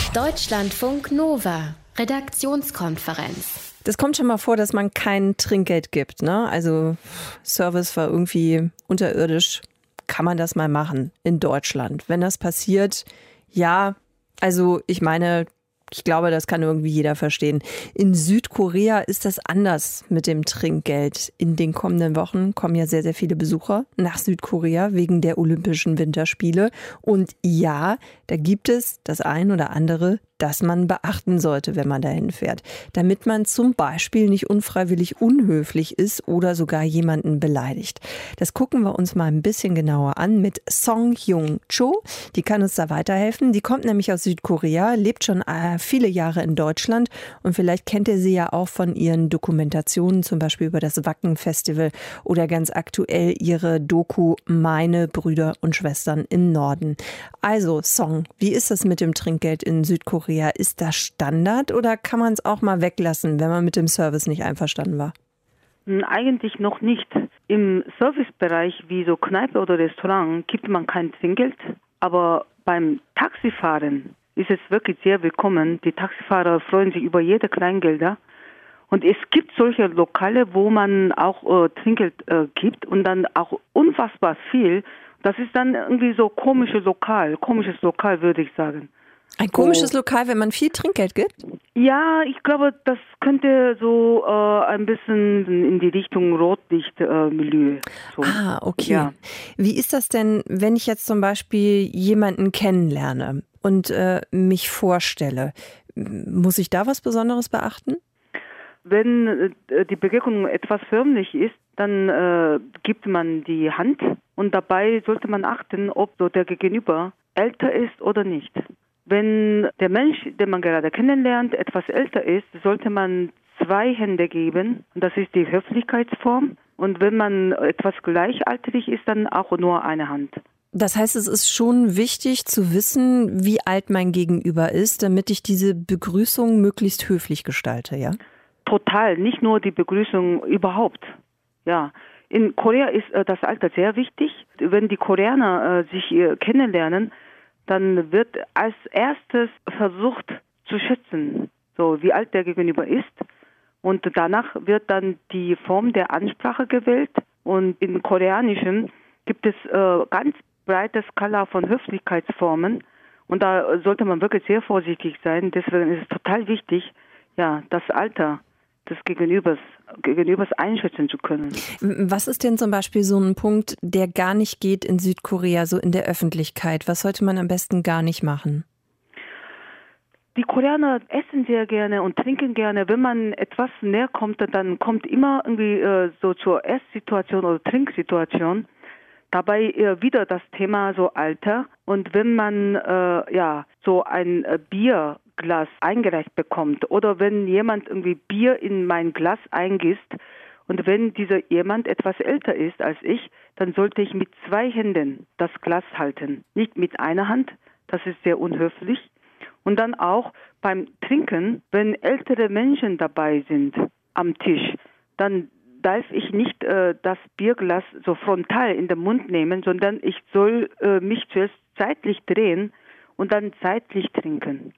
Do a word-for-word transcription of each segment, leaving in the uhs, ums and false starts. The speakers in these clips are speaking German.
Deutschlandfunk Nova, Redaktionskonferenz. Das kommt schon mal vor, dass man kein Trinkgeld gibt, ne? Also Service war irgendwie unterirdisch. Kann man das mal machen in Deutschland? Wenn das passiert, ja, also ich meine, ich glaube, das kann irgendwie jeder verstehen. In Südkorea ist das anders mit dem Trinkgeld. In den kommenden Wochen kommen ja sehr, sehr viele Besucher nach Südkorea wegen der Olympischen Winterspiele. Und ja, da gibt es das ein oder andere, das man beachten sollte, wenn man dahin fährt. Damit man zum Beispiel nicht unfreiwillig unhöflich ist oder sogar jemanden beleidigt. Das gucken wir uns mal ein bisschen genauer an mit Song Hyung-cho. Die kann uns da weiterhelfen. Die kommt nämlich aus Südkorea, lebt schon viele Jahre in Deutschland und vielleicht kennt ihr sie ja auch von ihren Dokumentationen, zum Beispiel über das Wacken-Festival oder ganz aktuell ihre Doku Meine Brüder und Schwestern im Norden. Also Song, wie ist das mit dem Trinkgeld in Südkorea? Ist das Standard oder kann man es auch mal weglassen, wenn man mit dem Service nicht einverstanden war? Eigentlich noch nicht. Im Servicebereich wie so Kneipe oder Restaurant gibt man kein Trinkgeld, aber beim Taxifahren ist es wirklich sehr willkommen. Die Taxifahrer freuen sich über jede Kleingelder. Und es gibt solche Lokale, wo man auch äh, Trinkgeld äh, gibt und dann auch unfassbar viel. Das ist dann irgendwie so komisches Lokal, komisches Lokal würde ich sagen. Ein komisches oh. Lokal, wenn man viel Trinkgeld gibt? Ja, ich glaube, das könnte so äh, ein bisschen in die Richtung Rotlicht-Milieu. Äh, so. Ah, okay. Ja. Wie ist das denn, wenn ich jetzt zum Beispiel jemanden kennenlerne und äh, mich vorstelle? Muss ich da was Besonderes beachten? Wenn äh, die Begegnung etwas förmlich ist, dann äh, gibt man die Hand und dabei sollte man achten, ob so der Gegenüber älter ist oder nicht. Wenn der Mensch, den man gerade kennenlernt, etwas älter ist, sollte man zwei Hände geben. Das ist die Höflichkeitsform. Und wenn man etwas gleichaltrig ist, dann auch nur eine Hand. Das heißt, es ist schon wichtig zu wissen, wie alt mein Gegenüber ist, damit ich diese Begrüßung möglichst höflich gestalte, ja? Total, nicht nur die Begrüßung überhaupt. Ja. In Korea ist äh, das Alter sehr wichtig. Wenn die Koreaner äh, sich äh, kennenlernen, dann wird als erstes versucht zu schätzen, so wie alt der Gegenüber ist. Und danach wird dann die Form der Ansprache gewählt. Und in Koreanischen gibt es äh, ganz breite Skala von Höflichkeitsformen. Und da sollte man wirklich sehr vorsichtig sein. Deswegen ist es total wichtig, ja, das Alter des Gegenübers, Gegenübers einschätzen zu können. Was ist denn zum Beispiel so ein Punkt, der gar nicht geht in Südkorea, so in der Öffentlichkeit? Was sollte man am besten gar nicht machen? Die Koreaner essen sehr gerne und trinken gerne. Wenn man etwas näher kommt, dann kommt immer irgendwie äh, so zur Esssituation oder Trinksituation. Dabei äh, wieder das Thema so Alter. Und wenn man äh, ja so ein äh, Bier Glas eingereicht bekommt oder wenn jemand irgendwie Bier in mein Glas eingießt und wenn dieser jemand etwas älter ist als ich, dann sollte ich mit zwei Händen das Glas halten, nicht mit einer Hand, das ist sehr unhöflich. Und dann auch beim Trinken, wenn ältere Menschen dabei sind am Tisch, dann darf ich nicht äh, das Bierglas so frontal in den Mund nehmen, sondern ich soll äh, mich zuerst seitlich drehen und dann seitlich trinken.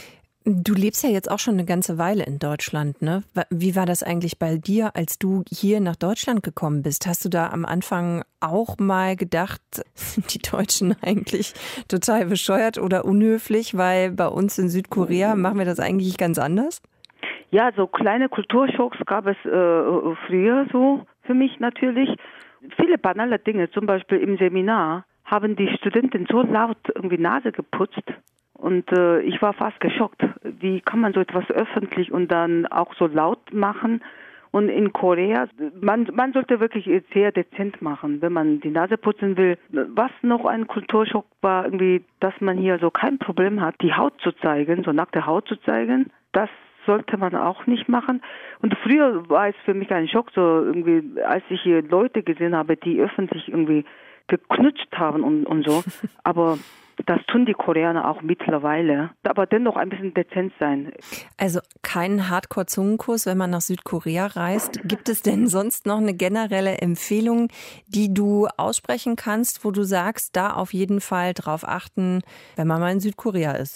Du lebst ja jetzt auch schon eine ganze Weile in Deutschland, ne? Wie war das eigentlich bei dir, als du hier nach Deutschland gekommen bist? Hast du da am Anfang auch mal gedacht, sind die Deutschen eigentlich total bescheuert oder unhöflich, weil bei uns in Südkorea machen wir das eigentlich ganz anders? Ja, so kleine Kulturschocks gab es äh, früher so für mich natürlich. Viele banale Dinge, zum Beispiel im Seminar haben die Studenten so laut irgendwie Nase geputzt. Und äh, ich war fast geschockt. Wie kann man so etwas öffentlich und dann auch so laut machen? Und in Korea, man, man sollte wirklich sehr dezent machen, wenn man die Nase putzen will. Was noch ein Kulturschock war, irgendwie, dass man hier so kein Problem hat, die Haut zu zeigen, so nackte Haut zu zeigen. Das sollte man auch nicht machen. Und früher war es für mich ein Schock, so irgendwie, als ich hier Leute gesehen habe, die öffentlich irgendwie geknutscht haben und, und so. Aber das tun die Koreaner auch mittlerweile, aber dennoch ein bisschen dezent sein. Also keinen Hardcore-Zungenkurs, wenn man nach Südkorea reist. Gibt es denn sonst noch eine generelle Empfehlung, die du aussprechen kannst, wo du sagst, da auf jeden Fall drauf achten, wenn man mal in Südkorea ist?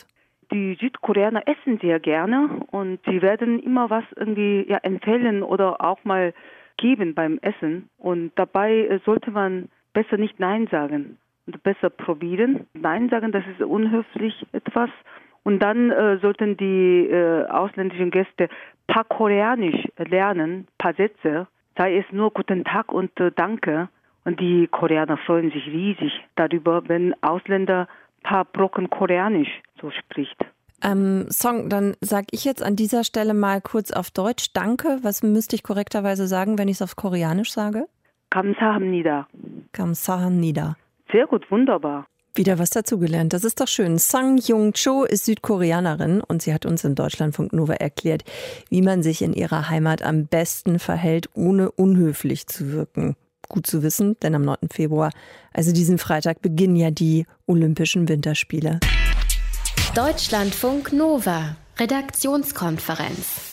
die Südkoreaner essen sehr gerne und sie werden immer was irgendwie ja, empfehlen oder auch mal geben beim Essen. Und dabei sollte man besser nicht Nein sagen und besser probieren. Nein sagen, das ist unhöflich etwas. Und dann äh, sollten die äh, ausländischen Gäste paar Koreanisch lernen, paar Sätze, sei es nur Guten Tag und äh, Danke. Und die Koreaner freuen sich riesig darüber, wenn Ausländer paar Brocken Koreanisch so spricht. Ähm, Song, dann sage ich jetzt an dieser Stelle mal kurz auf Deutsch Danke. Was müsste ich korrekterweise sagen, wenn ich es auf Koreanisch sage? 감사합니다. 감사합니다. Sehr gut, wunderbar. Wieder was dazugelernt, das ist doch schön. Sang Jung-cho ist Südkoreanerin und sie hat uns in Deutschlandfunk Nova erklärt, wie man sich in ihrer Heimat am besten verhält, ohne unhöflich zu wirken. Gut zu wissen, denn am neunten Februar, also diesen Freitag, beginnen ja die Olympischen Winterspiele. Deutschlandfunk Nova, Redaktionskonferenz.